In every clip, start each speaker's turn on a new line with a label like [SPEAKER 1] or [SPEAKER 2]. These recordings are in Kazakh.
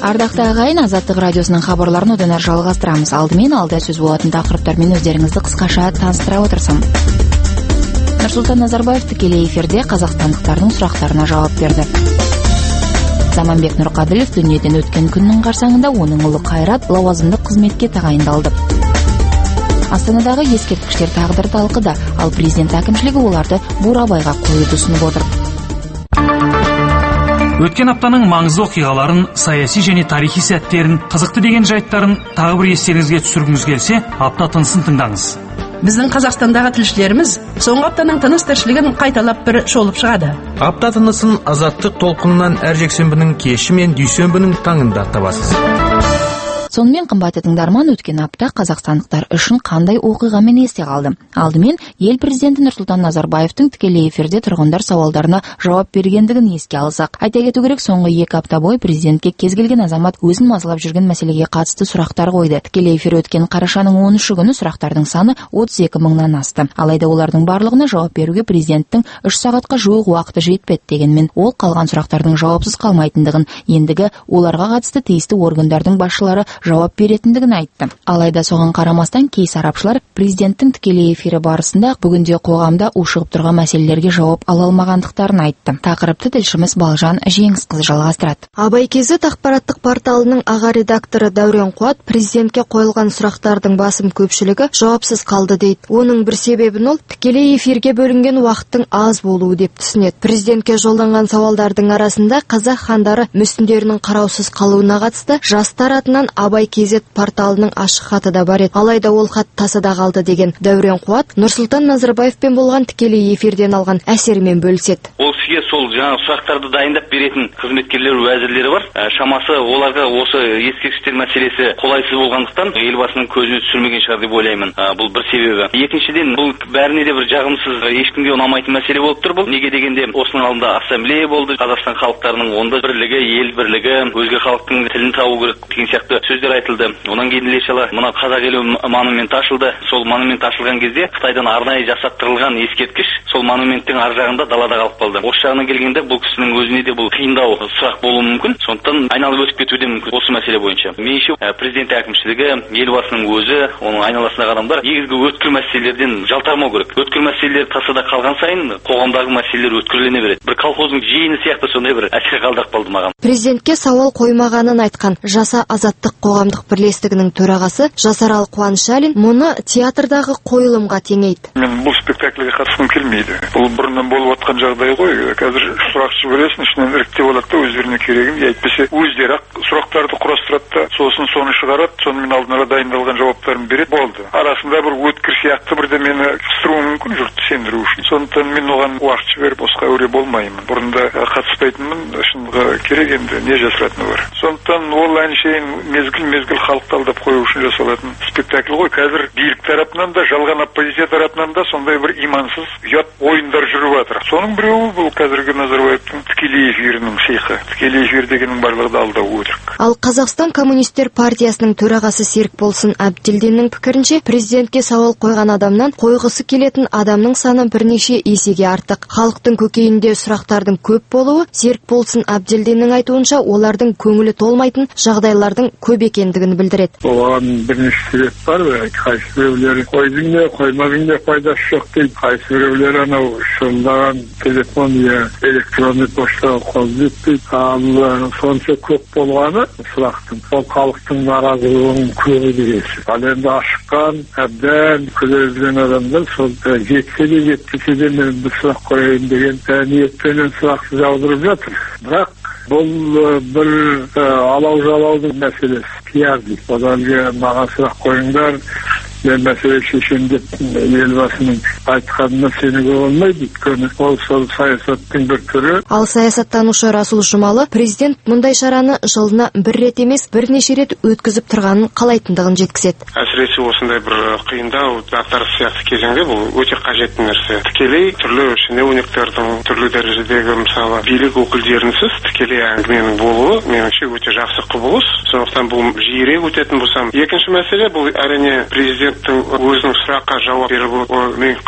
[SPEAKER 1] Ардакты агайын, Азаттык радиосунун кабарларын одан ары жалгастырамыз. Алдымен алда сөз болатын тақырыптар менен өздеріңізді кыскаша таныстыра отырсам. Нурсултан Назарбаев тікелей эфирде казакстандыктардын сурактарына жооп берди. Заманбек Нуркадилов дүниеден өткен күннүн карсаңында онун уулу Кайрат лауазымдык кызметке тагайындалды. Астанадагы эскерткичтер тагдыры талкыда, ал президент акимчилиги оларды Бурабайга коюуду сунуп отур.
[SPEAKER 2] Өткен аптаның маңызды окуяларын, саясий және тарихи сәттерин, кызыктуу деген жайттарын тагы бир эстериңизге түшүргүңүз келсе, апта тынысын тыңдаңыз.
[SPEAKER 3] Биздин Казакстандагы тилчилерimiz соңку аптанын тыныс тирчилигин кайталап бир шолуп чыгады.
[SPEAKER 4] Апта тынысын Азаттык толкунунан әр жексенбинин кеши менен дүйсөнбүнүн таңында табасыз.
[SPEAKER 1] Сонымен кымбатты тыңдарман, өткен апта казакстандыктар үчүн кандай окуйга менен эсте калды? Алдымен эл президенти Нурсултан Назарбаевдин тикелей эфирде тургундар сабалдарына жооп бергендигин эске алсак, айта кетүү керек, соңку 2 апта бою президентке кез келген азамат өзүн мазалап жүргөн маселеге катысты сурактар койду. Тикелей эфир өткөн карашанын 13 күнү сурактардын саны 32 мыңдан асты. Алайда олардын барлыгына жооп берүүгө президенттин 3 саатка жуук убакыты жетпет дегенмен, ол калган сурактардын жоопсуз калмайтындыгын, эндиги оларга катысты тийиштүү органдардын башчылары жооп беретиндигин айтты. Алайда согон карамастан кей сарапчылар президенттин тикелей эфири барысында бүгүнкү коомдо ушугуп турган маселелерге жооп ала алмагандыктарын айтты. Тақырыпты тилшимиз Балжан Жеңиз кызы жалгастырат.
[SPEAKER 5] Абай Кезет акпараттык порталынын ага редактору Даурен Куат президентке коюлган сурактардын басым көпчүлүгү жоопсуз калды дейт. Онун бир себебин ол тикелей эфирге бөлүнгөн убакыттын аз болуу деп түшүнөт. Президентке жолдонгон сабалдардын арасында казак хандары мүсүндөрүнүн караусуз калууна катысты жаштар атынан Абай Кезет порталынын ашык хаты да бар эди. Алайда ол хат тасада калды деген Даурен Куат Нурсултан Назарбаевпен болгон тикелей эфирден алган әсермен бөлүшөт.
[SPEAKER 6] Ол сизге сол жаңа сурактарды дайындап беретін қызметкерлер, уәзірлері бар. Шамасы оларға осы ескерткіштер мәселесі қолайсыз болғандықтан елбасының көзіне түсірмеген шығар деп ойлаймын. Бұл бір себебі. Екіншіден, бұл бәріне де бір жағымсыз, ешкімге ұнамайтын мәселе болып тұр бұл. Неге дегенде, осының алдында ассамблея болды. Қазақстан халықтарының онда бірлігі, ел бірлігі, өзге халықтың тілін табу керек деген сияқты сөздер айтылды. Онан кейін іле-шала мына қазақ елі монументі ашылды. Сол монумент ашылған кезде Қытайдан арнайы жасаттырылған ескерткіш сол монументтің ар жағында далада қалып қалды. Осы жағына келгенде бұл кісінің өзіне де бұл қиындау сұрақ болуы мүмкін. Сондықтан айналып өтіп кетуі де мүмкін осы мәселе бойынша. Меніңше президент әкімшілігі, елбасының өзі, оның айналасындағы адамдар негізгі өткір мәселелерден жалтармау керек. Өткір мәселелер тасада қалған сайын қоғамдағы мәселелер өткірлене береді. Бір колхоздың жиыны сияқты сондай бір әсер қалдырып қалды маған.
[SPEAKER 5] Президентке сауал қоймағанын айтқан Жаса Азаттык қоғамдық бірлестігінің төрағасы Жасарал Куанышалин мұны театрдағы қойылымға теңейді.
[SPEAKER 7] Мен бұл спектакльге қатысқым келмейді. Бұл бұрыннан болып отқан жағдай ғой. Қазір сұрақшы бересің, ішінен іріктеп алады да өздеріне керегін, әйтпесе өздері сұрақтарды құрастырады да, сосын соны шығарады, сонымен алдын ала дайындалған жауаптарын береді, болды. Арасында бір өткір сияқты бірде мені қыстыруы мүмкін жұртты сендіру үшін. Сондықтан мен оған уақыт жіберіп босқа өре болмаймын. Бұрында қатыспайтынмын, шынға керек, енді не жасыратыны бар. Сондықтан ол әншейін мезгіл халықты алдап қою үшін жасалатын спектакль ғой. Қазір билік тарапынан да, жалған оппозиция тарапынан да сондай бір имансыз ұят ойындар жүріп жатыр. Соның біреуі бұл қазіргі Назарбаевтың тікелей эфирінің сыйқы. Тікелей эфир дегеннің барлығы да алдау өтірік.
[SPEAKER 5] Ал Қазақстан Коммунистер партиясының төрағасы Серікболсын Әбділдиннің пікірінше, президентке сауал қойған адамнан қойғысы келетін адамның саны бірнеше есеге артық. Халықтың көкейінде сұрақтардың көп болуы Серікболсын Әбділдиннің айтуынша олардың көңілі толмайтын жағдайлардың көп екендігін білдіреді.
[SPEAKER 8] Оған бірнеше себеп бар. Қайсы біреулер қойдың да қоймадың да пайдасы жоқ дейді. Қайсы біреулер анау шылдаған телефон я электронный почтаға қол жетпейді. Ал сонша көп болғаны сұрақтың ол халықтың наразылығының көбі дегесі. Ал енді ашыққан, әбден күлезген адамдар сол жетсе де жетпесе де мен бір сұрақ қояйын деген ниетпенен сұрақты жаудырып жатыр. Бірақ бұл бір алау-жалаудың мәселесі. Пиар дейді. Одан маған сұрақ қойыңдар, мен мәселе шешем деп елбасының айтқанына сенуге болмайды. Өйткені ол сол саясаттың бір түрі.
[SPEAKER 5] Ал саясаттанушы Расул Жұмалы президент мұндай шараны жылына бір рет емес, бірнеше рет өткізіп тұрғанын қалайтындығын жеткізеді.
[SPEAKER 9] Әсіресе осындай бір қиындау дағдарыс сияқты кезеңде бұл өте қажетті нәрсе. Тікелей түрлі шенеуніктердің түрлі дәрежедегі мысалы билік өкілдерінсіз тікелей әңгіменің болуы меніңше өте жақсы құбылыс. Сондықтан бұл жиірек өтетін болсам. Екінші мәселе бұл әрине президент өзінің сұраққа жауап беріп мен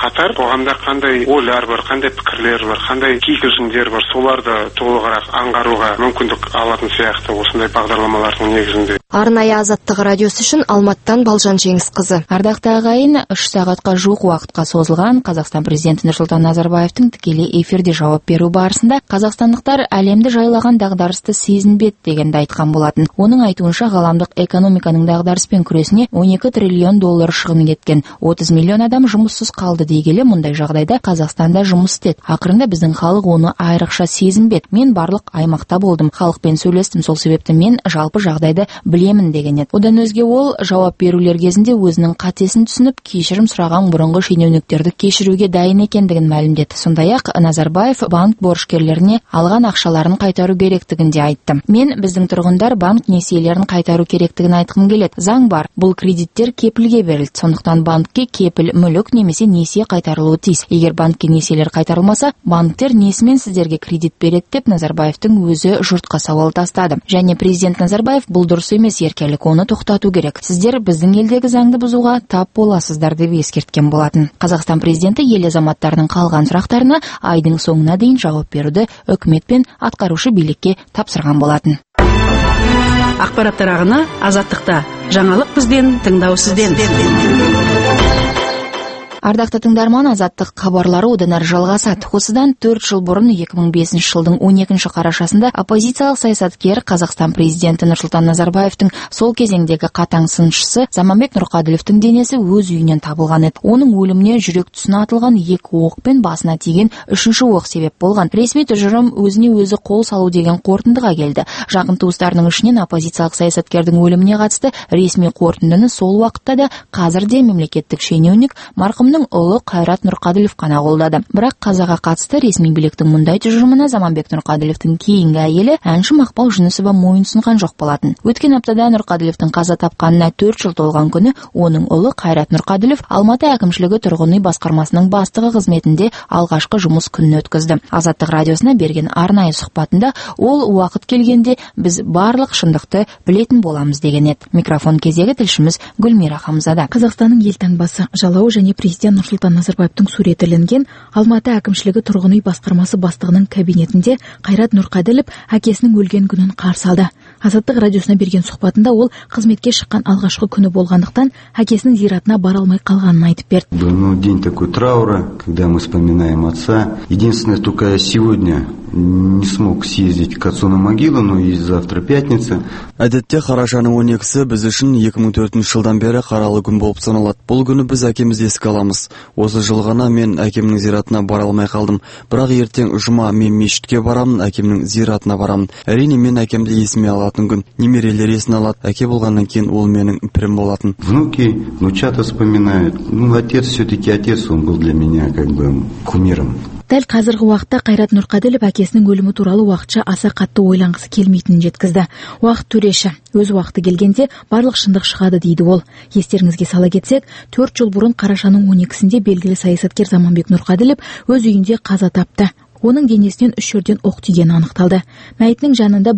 [SPEAKER 9] қатар қоғамда қандай ойлар бар, қандай пікірлер бар, қандай кикілжіңдер бар, соларды толығырақ аңғаруға мүмкіндік алатын сияқты осындай бағдарламалардың негізінде.
[SPEAKER 5] Арнайы Азаттық радиосы үшін Алматтан Балжан Жеңісқызы.
[SPEAKER 1] Ардақты ағайын, 3 сағатқа жуық уақытқа созылған Қазақстан президенті Нұрсұлтан Назарбаевтың тікелей эфирде жауап беру барысында қазақстандықтар әлемді жайлаған дағдарысты сезінбеді дегенді айтқан болатын. Оның айтуынша ғаламдық экономиканың дағдарыспен күресіне 12 триллион доллар шығын кеткен. 30 миллион адам жұмыссыз қалды дей келе, мұндай жағдайда Қазақстанда жұмыс істеді. Ақырында біздің халық оны айрықша сезінбеді. Мен барлық аймақта болдым, халықпен сөйлестім, сол себепті мен жалпы жағдайды білемін деген еді. Одан өзге ол жауап берулер кезінде өзінің қатесін түсініп, кешірім сұраған бұрынғы шенеуніктерді кешіруге дайын екендігін мәлімдеді. Сондай-ақ Назарбаев банк борышкерлеріне алған ақшаларын қайтару керектігін де айтты. Мен біздің тұрғындар банк несиелерін қайтару керектігін айтқым келеді. Заң бар, бұл кредиттер кепілге берілді. Сондықтан банкке кепіл мүлік немесе несие қайтарылуы тиіс. Егер банкке несиелер қайтарылмаса, банктер несімен сіздерге кредит береді деп Назарбаевтың өзі жұртқа сауал тастады. Және президент Назарбаев бұл дұрыс емес, еркелік, оны тоқтату керек. Сіздер біздің елдегі заңды бұзуға тап боласыздар деп ескерткен болатын. Қазақстан президенті ел азаматтарының қалған сұрақтарына айдың соңына дейін жауап беруді үкімет пен атқарушы билікке тапсырған болатын.
[SPEAKER 3] Ақпараттар ағыны Азаттықта. Жаңалық бізден, тыңдау сізден.
[SPEAKER 1] Ардақты тыңдарман, Азаттық хабарлары одан әрі жалғасады. Осыдан 4 жыл бұрын 2005 жылдың 12 қарашасында оппозициялық саясаткер Қазақстан президенті Нұрсұлтан Назарбаевтың сол кезеңдегі қатаң сыншысы Заманбек Нұрқаділовтің денесі өз үйінен табылған еді. Оның өліміне жүрек тұсына атылған 2 оқ пен басына тиген 3-ші оқ себеп болған. Ресми тұжырым өзіне өзі қол салу деген қорытындыға келді. Жақын туыстарының ішінен оппозициялық саясаткердің өліміне қатысты ресми қорытындыны сол уақытта да қазір де мемлекеттік шенеунік марқұмның ұлы Қайрат Нұрқаділов қана қолдады. Бірақ қазаға қатысты ресми биліктің мұндай тұжырымына Заманбек Нұрқаділовтың кейінгі әйелі әнші Мақпал Жүнісова мойынсұнған жоқ болатын. Өткен аптада Нұрқаділовтың қаза тапқанына 4 жыл толған күні оның ұлы Қайрат Нұрқаділов Алматы әкімшілігі тұрғын үй басқармасының бастығы қызметінде алғашқы жұмыс күнін өткізді. Азаттық радиосына берген арнайы сұхбатында ол уақыт келгенде біз барлық шындықты білетін боламыз деген еді. Микрофон кезегі тілшіміз Гүлмира Хамзада.
[SPEAKER 10] Қазақстанның елтаңбасы жалауы және президент Нұрсұлтан Назарбаевтың суреті ілінген Алматы әкімшілігі тұрғын үй басқармасы бастығының кабинетінде Қайрат Нұрқаділов әкесінің өлген күнін қарсы алды. Азаттық радиосына берген сұхбатында ол қызметке шыққан алғашқы күні болғандықтан әкесінің зиратына бара алмай қалғанын айтып берді.
[SPEAKER 11] День такой траура, когда мы вспоминаем отца. Единственное, только сегодня не смог съездить к отцу на могилу, но и завтра пятница.
[SPEAKER 12] Әдетте қарашаның 12-сі біз үшін 2004 жылдан бері қаралы күн болып саналады. Бұл күні біз әкемізді еске аламыз. Осы жыл ғана мен әкемнің зиратына бара алмай қалдым. Бірақ ертең жұма мен мешітке барамын, әкемнің зиратына барамын. Әрине мен әкемді есіме алатын күн. Немерелер есін алады. Әке болғаннан кейін ол менің пірім болатын.
[SPEAKER 11] Внуки, внучата вспоминают. Отец все-таки отец, он был для меня как бы кумиром.
[SPEAKER 10] Дәл қазіргі уақытта Қайрат Нұрқаділов әкесінің өлімі туралы уақытша аса қатты ойланғысы келмейтінін жеткізді. Уақыт төреші, өз уақыты келгенде барлық шындық шығады дейді ол. Естеріңізге сала кетсек, 4 жыл бұрын қарашаның 12-сінде белгілі саясаткер Заманбек Нұрқаділов өз үйінде қаза тапты. Оның денесінен 3 жерден оқ тигені анықталды. Мәйітінің жанында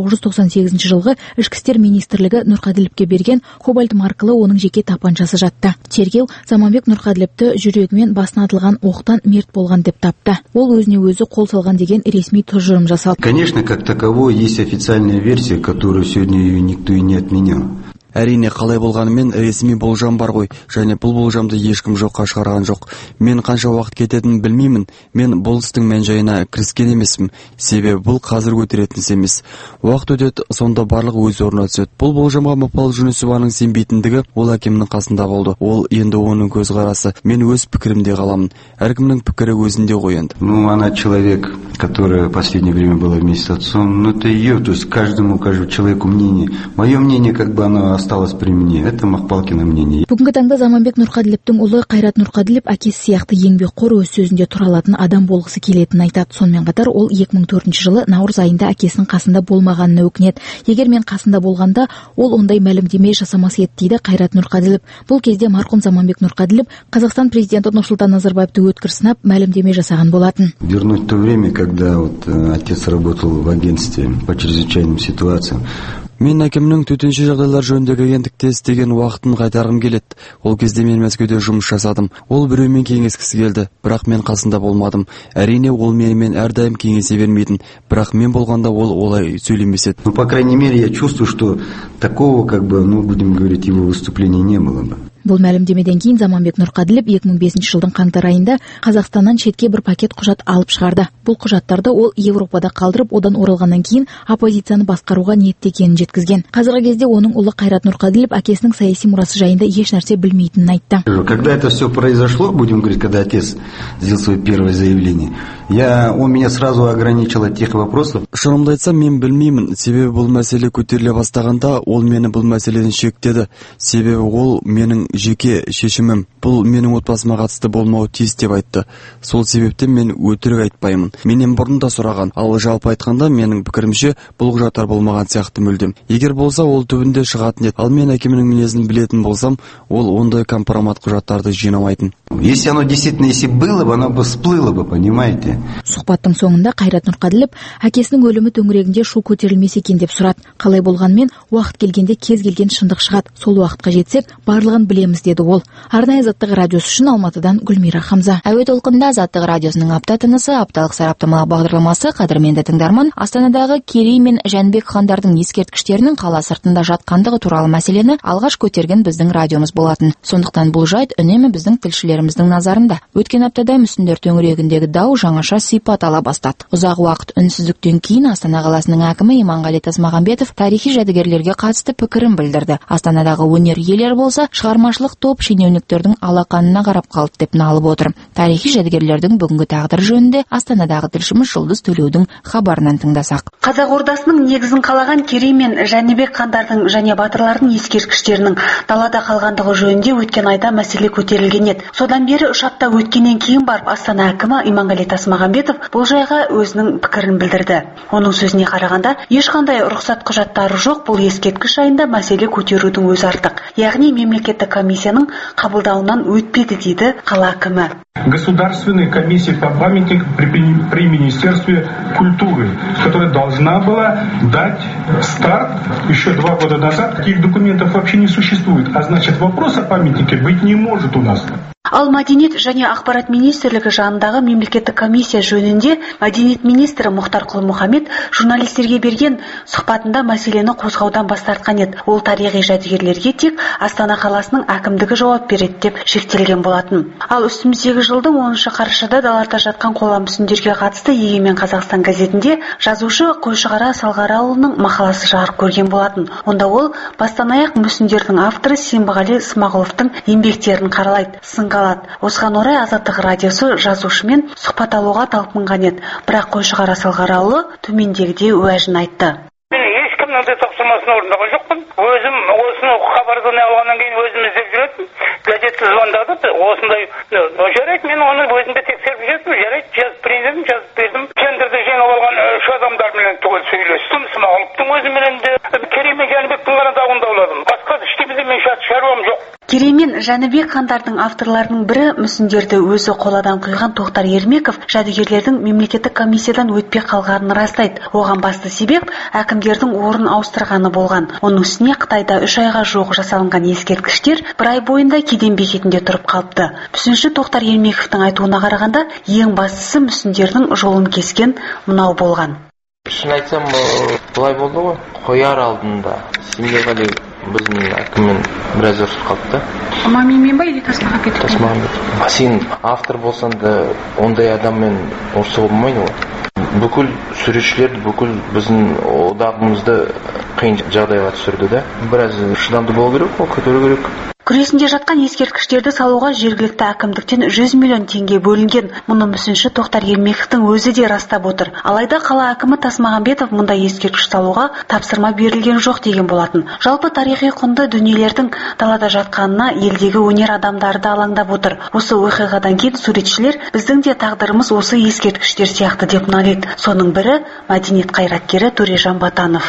[SPEAKER 10] 1998 жылғы Ішкі істер министрлігі Нұрқаділовке берген кобальт маркалы оның жеке тапаншасы жатты. Тергеу Заманбек Нұрқаділовті жүрегімен басына атылған оқтан мерт болған деп тапты. Ол өзіне өзі қол салған деген ресми тұжырым жасалды.
[SPEAKER 11] Конечно, как таково есть официальная версия, которую сегодня ее никто и не отменял.
[SPEAKER 12] Әрине қалай болғанымен ресми болжам бар ғой, және бұл болжамды ешкім жоққа шығарған жоқ. Мен қанша уақыт кететінін білмеймін. Мен бұл істің мән-жайына кіріскен емеспін. Себебі бұл қазір көтеретін іс емес. Уақыт өтеді, сонда барлық өз орнына түседі. Бұл болжамға Мақпал Жүнісованың сенбейтіндігі ол әкемнің қасында болды. Ол енді оның көзқарасы. Мен өз пікірімде қаламын. Әркімнің пікірі өзінде ғой енді.
[SPEAKER 11] Она человек, которая в последнее время была вместе с отцом. Это ее, то есть каждому человеку мнение. Мое мнение, как бы оно осталось при мне. Это Мақпалкина мнение.
[SPEAKER 10] Бүгінгі таңда Заманбек Нұрқаділовтің ұлы Қайрат Нұрқаділов әкесі сияқты еңбекқор, өз сөзінде тұра алатын адам болғысы келетінін айтады. Сонымен қатар ол 2004 жылы наурыз айында әкесінің қасында болмағанына өкінеді. Егер мен қасында болғанда, ол ондай мәлімдеме жасамас еді дейді Қайрат Нұрқаділов. Бұл кезде марқұм Заманбек Нұрқаділов Қазақстан президенті Нұрсұлтан Назарбаевты өткір сынап мәлімдеме жасаған болатын.
[SPEAKER 11] Вернуть то время, когда отец работал в агентстве по чрезвычайным ситуациям.
[SPEAKER 12] Мен әкімнің төтенше жағдайлар жөніндегі агенттікте істеген уақытын қайтарғым келеді. Ол кезде мен Мәскеуде жұмыс жасадым. Ол біреумен кеңескісі келді, бірақ мен қасында болмадым. Әрине, ол менімен әрдайым кеңесе бермейтін, бірақ мен болғанда ол олай сөйлемес еді.
[SPEAKER 11] Ну, по крайней мере, я чувствую, что такого, будем говорить, его выступления не было бы.
[SPEAKER 10] Бұл мәлімдемеден кейін Заманбек Нұрқаділов 2005 жылдың қаңтар айында Қазақстаннан шетке бір пакет құжат алып шығарды. Бұл құжаттарды ол Европада қалдырып, одан оралғаннан кейін оппозицияны басқаруға ниетті екенін жеткізген. Қазіргі кезде оның ұлы Қайрат Нұрқаділов әкесінің саяси мұрасы жайында еш нәрсе білмейтінін айтты.
[SPEAKER 11] Когда это все произошло, будем говорить, когда отец сделал свое первое заявление, он меня сразу ограничил от тех вопросов.
[SPEAKER 12] Шынымды айтсам, мен білмеймін. Себебі бұл мәселе көтеріле бастағанда, ол мені бұл мәселеден шектеді. Себебі ол менің жеке шешімім. Бұл менің отбасыма қатысты болмауы тиіс деп айтты. Сол себептен мен өтірік айтпаймын. Менен бұрын да сұраған. Ал жалпы айтқанда, менің пікірімше, бұл құжаттар болмаған сияқты мүлдем. Егер болса, ол түбінде шығатын еді. Ал мен әкемнің мінезін білетін болсам, ол ондай компромат құжаттарды жинамайтын.
[SPEAKER 11] Если оно действительно, если было бы, оно бы всплыло бы, понимаете?
[SPEAKER 10] Сұхбаттың соңында Қайрат Нұрқаділов әкесінің өлімі төңірегінде шу көтерілмес екен деп сұрады. Қалай болғанмен, уақыт келгенде кез келген шындық шығады. Сол уақытқа жетсек, барлығын білеміз деді ол. Арнайы Азаттық радиосы үшін Алматыдан Гүлмира Хамза.
[SPEAKER 1] Әуе толқында Азаттық радиосының апта тынысы, апталық сараптамалық бағдарламасы. Қадірменді тыңдарман, Астанадағы Керей мен Жәнібек хандардың ескерткіштерінің қала сыртында жатқандығы туралы мәселені алғаш көтерген біздің радиомыз болатын. Сондықтан бұл жайт үнемі біздің тілшілеріміздің назарында. Өткен аптада мүсіндер төңірегіндегі дау жаңаша сипат ала бастады. Ұзақ уақыт үнсіздіктен кейін Астана қаласының әкімі Иманғали Тасмағамбетов тарихи жәдігерлерге қатысты пікірін білдірді. Астанадағы өнер иелері болса, шығармашылық топ шенеуніктердің алақанына қарап қалды деп налып отыр. Тарихи жәдігерлердің бүгінгі тағдыры жөнінде Астанадағы тілшіміз Жұлдыз Төлеудің хабарынан тыңдасақ.
[SPEAKER 13] Қазақ ордасының негізін қалаған Керей мен Жәнібек хандардың және батырлардың ескерткіштерінің далада қалғандығы жөнінде өткен айда мәселе көтерілген еді. Содан бері 3 апта өткеннен кейін барып Астана әкімі Иманғали Тасмағамбетов бұл жайға өзінің пікірін білдірді. Оның сөзіне қарағанда, ешқандай рұқсат құжаттары жоқ, бұл ескерткіш жайында мәселе көтерудің өзі артық. Яғни мемлекеттік комиссияның қабылдауынан өтпеді дейді қала әкімі.
[SPEAKER 14] Государственная комиссия по памятникам при Министерстве культуры, которая должна была дать старт еще 2 года назад. Таких документов вообще не существует, а значит вопрос о памятнике быть не может у нас.
[SPEAKER 13] Ал мәдениет және ақпарат министрлігі жанындағы мемлекеттік комиссия жөнінде мәдениет министрі Мұхтар Құл-Мұхаммед журналистерге берген сұхбатында мәселені қозғаудан бас тартқан еді. Ол тарихи жәдігерлерге тек Астана қаласының әкімдігі жауап береді деп шектелген болатын. Ал үстіміздегі жылдың 10 қарашада далада жатқан қола мүсіндерге қатысты Егемен Қазақстан газетінде жазушы Қойшығара Салғарауылының мақаласы жарық көрген болатын. Онда ол бастан аяқ мүсіндердің авторы Сенбіғали Смағұловтың еңбектерін қаралайды, сынға алады. Осыған орай Азаттық радиосы жазушымен сұхбат алуға талпынған еді. Бірақ Қойшығара Салғарауылы төмендегідей уәжін айтты.
[SPEAKER 15] Ешкімнің де тапсырмасын орындаған жоқпын. Өзім осыны хабардан алғаннан кейін өзім іздеп жүретін. Газетті звондады, осындай жарайды, мен оны өзімде тексеріп жүрдім, жарайды, жазып бердім. Тендерді жеңіп алған 3 адамдармен түгел сөйлестім. Смағұловтың өзімен де Керей мен Жәнібектің ғана дауында ойладым. Басқа ештеңеде мен шаруам жоқ.
[SPEAKER 13] Керей мен Жәнібек хандардың авторларының бірі мүсіндерді өзі қоладан құйған Тоқтар Ермеков жәдігерлердің мемлекеттік комиссиядан өтпей қалғанын растайды. Оған басты себеп әкімдердің орын ауыстырғаны болған. Оның үстіне Қытайда 3 айға жуық жасалынған ескерткіштер 1 ай бойында кеден бекетінде тұрып қалыпты. Мүсінші Тоқтар Ермековтың айтуына қарағанда, ең бастысы мүсіндердің жолын кескен мынау болған.
[SPEAKER 16] Шын айтсам, бұлай болды ғой. Қояр алдында Сенбіғали біздің әкіммен біраз ұрысып қалыпты.
[SPEAKER 13] Маминмен ба или Тасмағамбетов?
[SPEAKER 16] Тасмағамбетов. Сен автор болсан да ондай адаммен ұрысуға болмайды ғой. Бүкіл суретшілерді, бүкіл біздің одағымызды қиын жағдайға түсірді да. Біраз шыдамды болу керек, көтеру керек.
[SPEAKER 13] Күресінде жатқан ескерткіштерді салуға жергілікті әкімдіктен 100 миллион теңге бөлінген. Мұны мүсінші Тоқтар Ермековтің өзі де растап отыр. Алайда қала әкімі Тасмағамбетов мұндай ескерткіш салуға тапсырма берілген жоқ деген болатын. Жалпы тарихи құнды дүниелердің далада жатқанына елдегі өнер адамдары да алаңдап отыр. Осы оқиғадан кейін суретшілер біздің де тағдырымыз осы ескерткіштер сияқты деп налиды. Соның бірі мәдениет қайраткері Төрежан Батанов.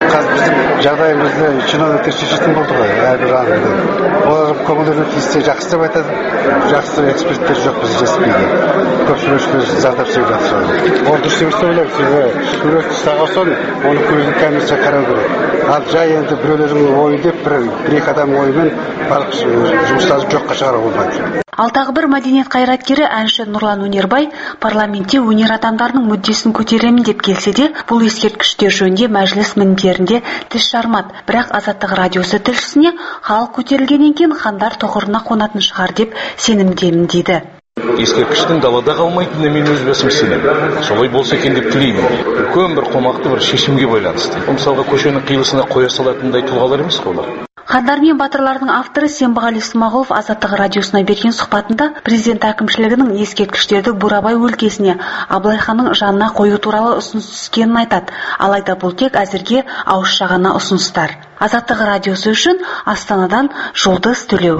[SPEAKER 17] Қазір біздің жағдайымызды чиновниктер шешетін болды ғой, әрбір аңды. Олар көңілдерін тиіссе жақсы деп айтады, жақсы эксперттер жоқ, біз жетіспейді. Көп суретшілер зардап шегіп жатыр. Ол дұрыс емес деп ойлаймын, себебі сурет ұстаған соң оны көздің комиссия қарау керек. Ал жай енді біреулердің ойы деп бір-екі адам ойымен барлық жұмыстарды жоққа шығару болмайды.
[SPEAKER 13] Ал тағы бір мәдениет қайраткері әнші Нұрлан Өнербай парламентте өнер адамдарының мүддесін көтеремін деп келсе де, бұл ескерткіштер жөнінде мәжіліс мінберінде тіс жармады. Бірақ Азаттық радиосы тілшісіне халық көтерілгеннен кейін хандар тұғырына қонатын шығар деп сенімдемін дейді.
[SPEAKER 18] Ескерткіштің далада қалмайтынына мен өз басым сенемін. Солай болса екен деп тілеймін. Үлкен бір қомақты бір шешімге байланысты. Мысалға көшенің қиылысына қоя салатындай тұлғалар емес қой олар.
[SPEAKER 13] Хандар мен батырлардың авторы Сембағали Смағұлов Азаттық радиосына берген сұхбатында президент әкімшілігінің ескерткіштерді Бурабай өлкесіне Абылай ханның жанына қою туралы ұсыныс түскенін айтады. Алайда бұл тек әзірге ауызша ғана ұсыныстар. Азаттық радиосы үшін Астанадан Жұлдыз Төлеу.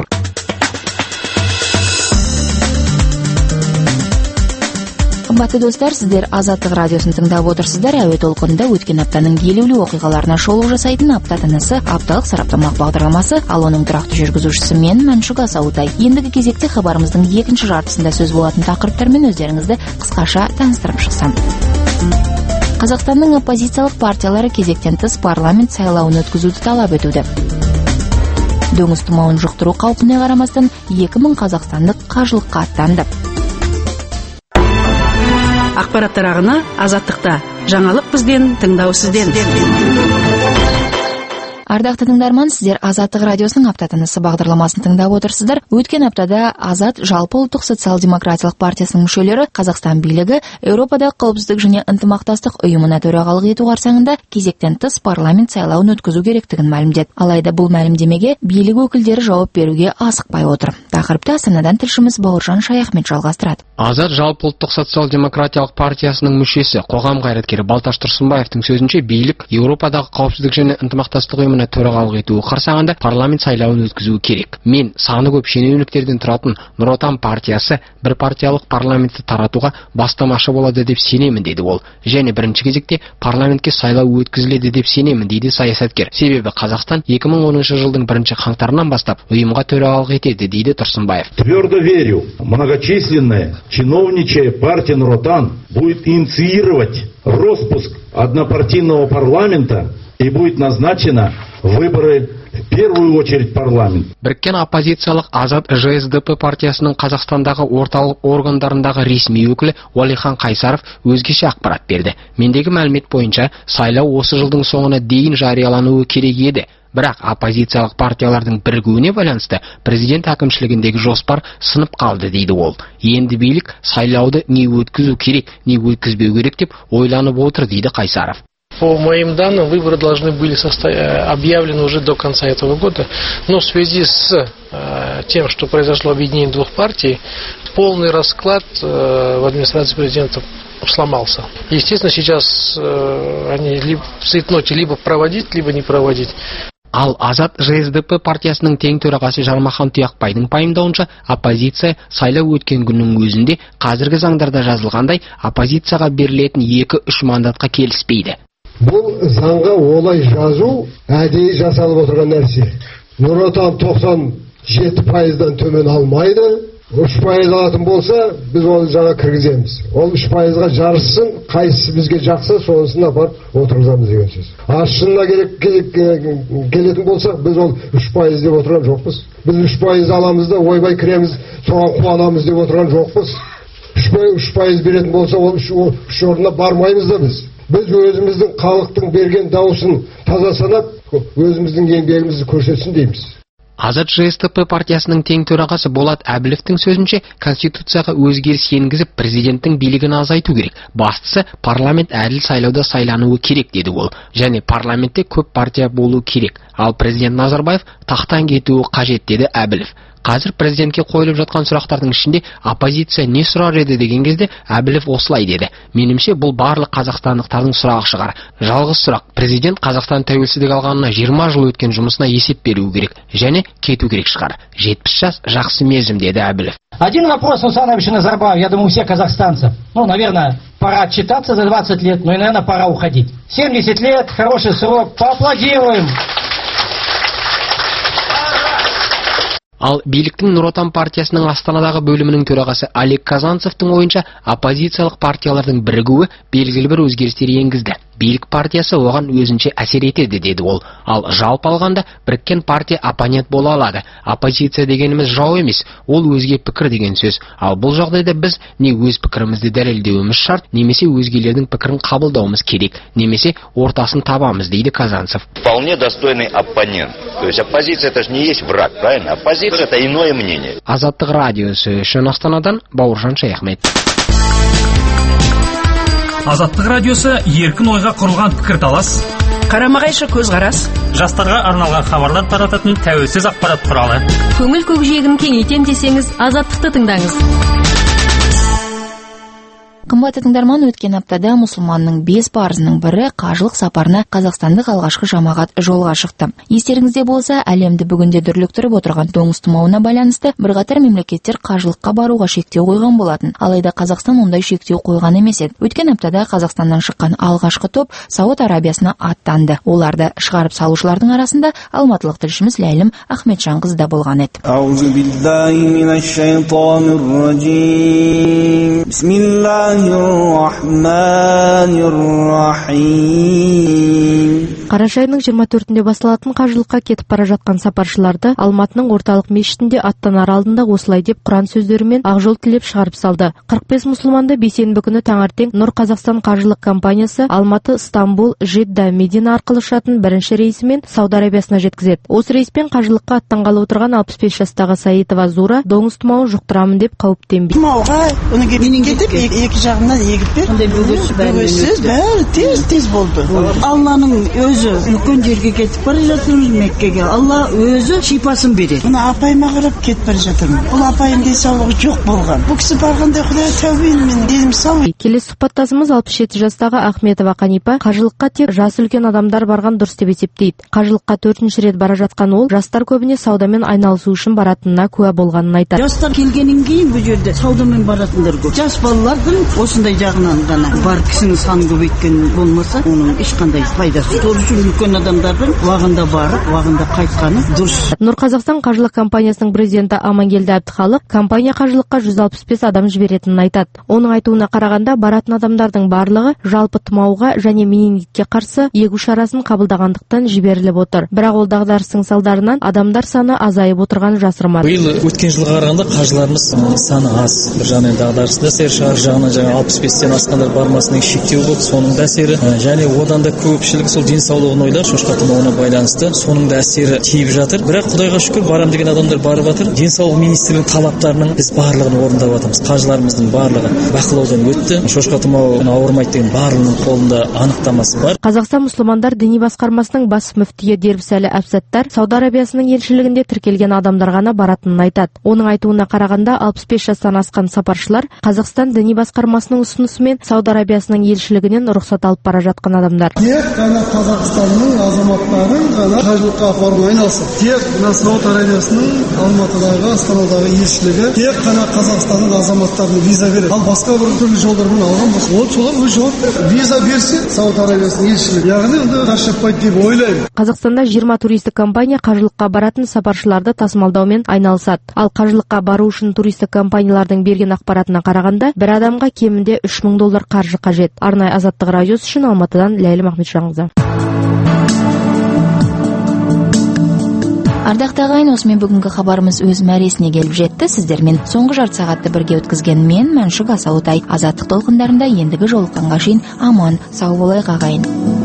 [SPEAKER 1] Қымбатты достар, сіздер Азаттық радиосын тыңдап отырсыздар. Әуе толқынында өткен аптаның елеулі оқиғаларына шолу жасайтын апта тынысы апталық сараптамалық бағдарламасы, ал оның тұрақты жүргізушісі мен Мәншүк Асаутай. Ендігі кезекте хабарымыздың екінші жартысында сөз болатын тақырыптармен өздеріңізді қысқаша таныстырып шықсам. Қазақстанның оппозициялық партиялары кезектен тыс парламент сайлауын өткізуді талап етуде. Дөңіз тұмауын жұқтыру қаупіне қарамастан 2000 қазақстандық қажылыққа аттанды.
[SPEAKER 3] Ақпараттар ағыны Азаттықта. Жаңалық бізден, тыңдау сізден.
[SPEAKER 1] Ардақты тыңдарман, сіздер Азаттық радиосының апта тынысы бағдарламасын тыңдап отырсыздар. Өткен аптада Азат жалпы ұлттық социал-демократиялық партиясының мүшелері Қазақстан билігі Еуропадағы қауіпсіздік және ынтымақтастық ұйымына төрағалық ету қарсаңында кезектен тыс парламент сайлауын өткізу керектігін мәлімдеді. Алайда бұл мәлімдемеге билік өкілдері жауап беруге асықпай отыр. Тақырыпты Астанадан тілшіміз Бауыржан Шаяхмет жалғастырады.
[SPEAKER 19] Азат жалпы ұлттық социал-демократиялық партиясының мүшесі, қоғам қайраткері Балташ Тұрсынбаевтың сөзінше, билік Еуропадағы қауіпсіздік және ынтымақтастық ұйымына төрағалық етуі қарсаңында парламент сайлауын өткізуі керек. Мен саны көп шенеуніктерден тұратын Нұр Отан партиясы бір партиялық парламентті таратуға бастамашы болады деп сенемін, деді ол. Және бірінші кезекте парламентке сайлау өткізіледі деп сенемін, дейді саясаткер. Себебі Қазақстан 2010 жылдың 1 қаңтарынан бастап ұйымға төрағалық етеді, дейді Тұрсынбаев.
[SPEAKER 20] Твердо верю, многочисленная чиновничья партия Нур Отан будет инициировать распуск однопартийного парламента и будет назначено выборы в первую очередь парламент.
[SPEAKER 19] Біріккен оппозициялық Азат ЖСДП партиясының Қазақстандағы орталық органдарындағы ресми өкілі Уалихан Қайсаров өзгеше ақпарат берді. Мендегі мәлімет бойынша сайлау осы жылдың соңына дейін жариялануы керек еді. Бірақ оппозициялық партиялардың бірігуіне байланысты президент әкімшілігіндегі жоспар сынып қалды, дейді ол. Енді билік сайлауды не өткізу керек, не өткізбеу керек деп ойланып отыр, дейді Қайсаров.
[SPEAKER 21] По моим данным, выборы должны были объявлены уже до конца этого года, но в связи с тем, что произошло объединение двух партий, полный расклад в администрации президента сломался. Естественно, сейчас они в цейтноте либо проводить, либо не проводить.
[SPEAKER 19] Ал Азат ЖСДП партиясының тең төрағасы Жармахан Тұяқбайдың пайымдауынша, оппозиция сайлау өткен күннің өзінде қазіргі заңдарда жазылғандай оппозицияға берілетін 2-3 мандатқа келіспейді.
[SPEAKER 22] Бұл заңға олай жазу әдейі жасалып отырған нәрсе. Нұр Отан 97%-дан төмен алмайды. 3% алатын болса, біз оны жаңа кіргіземіз. Ол 3%-ға жарыссын, қайсысы бізге жақса, сонысын апарып отырғызамыз деген сөз. Шынына келетін болсақ, біз ол 3% деп отырған жоқпыз. Біз 3% аламыз да, ойбай кіреміз, соған қуанамыз деп отырған жоқпыз. 3% беретін болса, ол 3 орнына бармаймыз да біз. Біз өзіміздің халықтың берген дауысын таза санап, өзіміздің еңбегімізді көрсетсін дейміз.
[SPEAKER 19] Азат ЖСДП партиясының тең төрағасы Болат Әбілевтің сөзінше, конституцияға өзгеріс енгізіп, президенттің билігін азайту керек. Бастысы, парламент әділ сайлауда сайлануы керек, деді ол. Және парламентте көп партия болу керек. Ал президент Назарбаев тақтан кетуі қажет, деді Әбілев. Қазір президентке қойылып жатқан сұрақтардың ішінде оппозиция не сұрар еді деген кезде Әбілев осылай деді: менімше бұл барлық қазақстандықтардың сұрағы шығар. Жалғыз сұрақ: президент Қазақстан тәуелсіздік алғанына 20 жыл өткен жұмысына есеп беру керек және кету керек шығар. 70 жас жақсы мерзім, деді Әбілев.
[SPEAKER 2] Один вопрос, Нурсултанович Назарбаев, я думаю, у всех казахстанцев. Наверное, пора отчитаться за 20 лет, и, наверное, пора уходить. 70 лет, хороший срок, поаплодируем.
[SPEAKER 19] Ал биліктің Нұр Отан партиясының Астанадағы бөлімінің төрағасы Олег Казанцевтың ойынша, оппозициялық партиялардың бірігуі белгілі бір өзгерістер енгізді. Билік партиясы оған өзінше әсер етеді, деді ол. Ал жалпы алғанда біріккен партия оппонент бола алады. Оппозиция дегеніміз жау емес, ол өзге пікір деген сөз. Ал бұл жағдайда біз не өз пікірімізді дәлелдеуіміз шарт, немесе өзгелердің пікірін қабылдауымыз керек, немесе ортасын табамыз, дейді Казанцев.
[SPEAKER 4] Вполне достойный оппонент. То есть оппозиция это же не есть враг, правильно? Оппозиция это иное мнение.
[SPEAKER 19] Азаттық радиосы үшін Астанадан Бауыржан Шаяхмет.
[SPEAKER 23] Азаттық радиосы еркін ойға құрылған пікірталас,
[SPEAKER 3] қарама-қайшы көзқарас,
[SPEAKER 23] жастарға арналған хабарлар тарататын тәуелсіз ақпарат құралы.
[SPEAKER 24] Көңіл көкжиегін кеңейтем десеңіз, Азаттықты тыңдаңыз.
[SPEAKER 1] Қымбатты тыңдарман, өткен аптада мұсылманның 5 парызының бірі қажылық сапарына қазақстандық алғашқы жамағат жолға шықты. Естеріңізде болса, әлемді бүгінде дүрліктіріп отырған тоңыз тұмауына байланысты бірқатар мемлекеттер қажылыққа баруға шектеу қойған болатын. Алайда Қазақстан ондай шектеу қойған емес еді. Өткен аптада Қазақстаннан шыққан алғашқы топ Сауд Арабиясына аттанды. Оларды шығарып салушылардың арасында алматылық тілшіміз Ләйлім Ахметжанқызы да болған еді.
[SPEAKER 5] Қараша айының 24-інде басталатын қажылыққа кетіп бара жатқан сапаршыларды Алматының орталық мешітінде аттанар алдында осылай деп Құран сөздерімен ақжол тілеп шығарып салды. 45 мұсылманды бейсенбі күні таңертең Нұр Қазақстан қажылық компаниясы Алматы, Стамбул, Жидда, Медина арқылы ұшатын бірінші рейсімен Сауд Арабиясына жеткізеді. Осы рейспен қажылыққа аттанғалы отырған 65 жастағы Саитова Зура доңыз тұмауын жұқтырамын деп қауіптенбейді.
[SPEAKER 25] Екі жағынан егіп бер. Бөгөссіз бәрі тез болды. Алланың өзі үлкен жерге кетіп бара жатырмыз, Меккеге. Алла өзі шипасын береді. Мына апайыма қарап кетіп бара жатырмын. Бұл апайым денсаулығы жоқ болған. Бұл кісі барғанда Құдай тәубен мен дедім сау.
[SPEAKER 5] Келесі сұхбаттасымыз 67 жастағы Ахметова Қанипа қажылыққа тек жасы үлкен адамдар барған дұрыс деп есептейді. Қажылыққа 4-ші рет бара жатқан ол жастар көбіне саудамен айналысу үшін баратынына куә болғанын айтады.
[SPEAKER 25] Жастар келгеннен кейін бұл жерде саудамен баратындар көп. Жас балалардың осындай жағынан ғана бар кісінің санын көбейткен болмаса, оның ешқандай пайдасы. Сол үшін үлкен адамдардың уағында барып, уағында қайтқаны дұрыс.
[SPEAKER 5] Нұр Қазақстан қажылық компаниясының президенті Амангелді Әбдіхалық компания қажылыққа 165 адам жіберетінін айтады. Оның айтуына қарағанда баратын адамдардың барлығы жалпы тұмауға және менингитке қарсы егу шарасын қабылдағандықтан жіберіліп отыр. Бірақ ол дағдарыстың салдарынан адамдар саны азайып отырғаны жасырмады.
[SPEAKER 26] Биыл өткен жылға қарағанда қажыларымыз саны аз. Бір жағынан дағдарыстың әсері шығар, жағынан 65-тен асқандар бармасының шектеу болды, соның да әсері. Және одан да көпшілігі сол денсаулығын ойлар, шошқа тұмауына байланысты, соның да әсері тиіп жатыр. Бірақ Құдайға шүкір, барам деген адамдар барып жатыр. Денсаулық министрлігінің талаптарының біз барлығын орындап жатырмыз. Қажыларымыздың барлығы бақылаудан өтті. Шошқа тұмауы ауырмайды деген барлығының қолында анықтамасы бар.
[SPEAKER 5] Қазақстан мұсылмандар діни басқармасының бас мүфтиі Дербісәлі Әбсаттар Сауд Арабиясының елшілігінде тіркелген адамдар ғана баратынын айтады. Оның айтуына қарағанда 65 жастан асқан сапаршылар Қазақстан діни басқармасының ұсынысымен Сауд Арабиясының елшілігінен рұқсат алып бара жатқан адамдар.
[SPEAKER 27] Тек қана Қазақстанның азаматтарын ғана қажылыққа апарумен айналысады. Тек мына Сауд Арабиясының Алматыдағы, Астанадағы елшілігі тек қана Қазақстанның азаматтарына виза береді. Ал басқа бір түрлі жолдармен алған болса, ол солар өз жауап береді. Виза берсе Сауд Арабиясының елшілігі, яғни онда қашаппайды деп ойлаймын.
[SPEAKER 5] Қазақстанда 20 туристік компания қажылыққа баратын сапаршыларды тасымалдаумен айналысады. Ал қажылыққа бару үшін туристік компаниялардың берген ақпаратына қарағанда, бір адамға кемінде $3000 қаржы қажет. Арнайы Азаттық радиосы үшін Алматыдан Ләйлім Ахметжанқызы.
[SPEAKER 1] Ардақты ағайын, осымен бүгінгі хабарымыз өз мәресіне келіп жетті. Сіздермен соңғы жарты сағатты бірге өткізген мен Мәншүк Асауытай. Азаттық толқындарында ендігі жолыққанға шейін аман, сау болайық ағайын.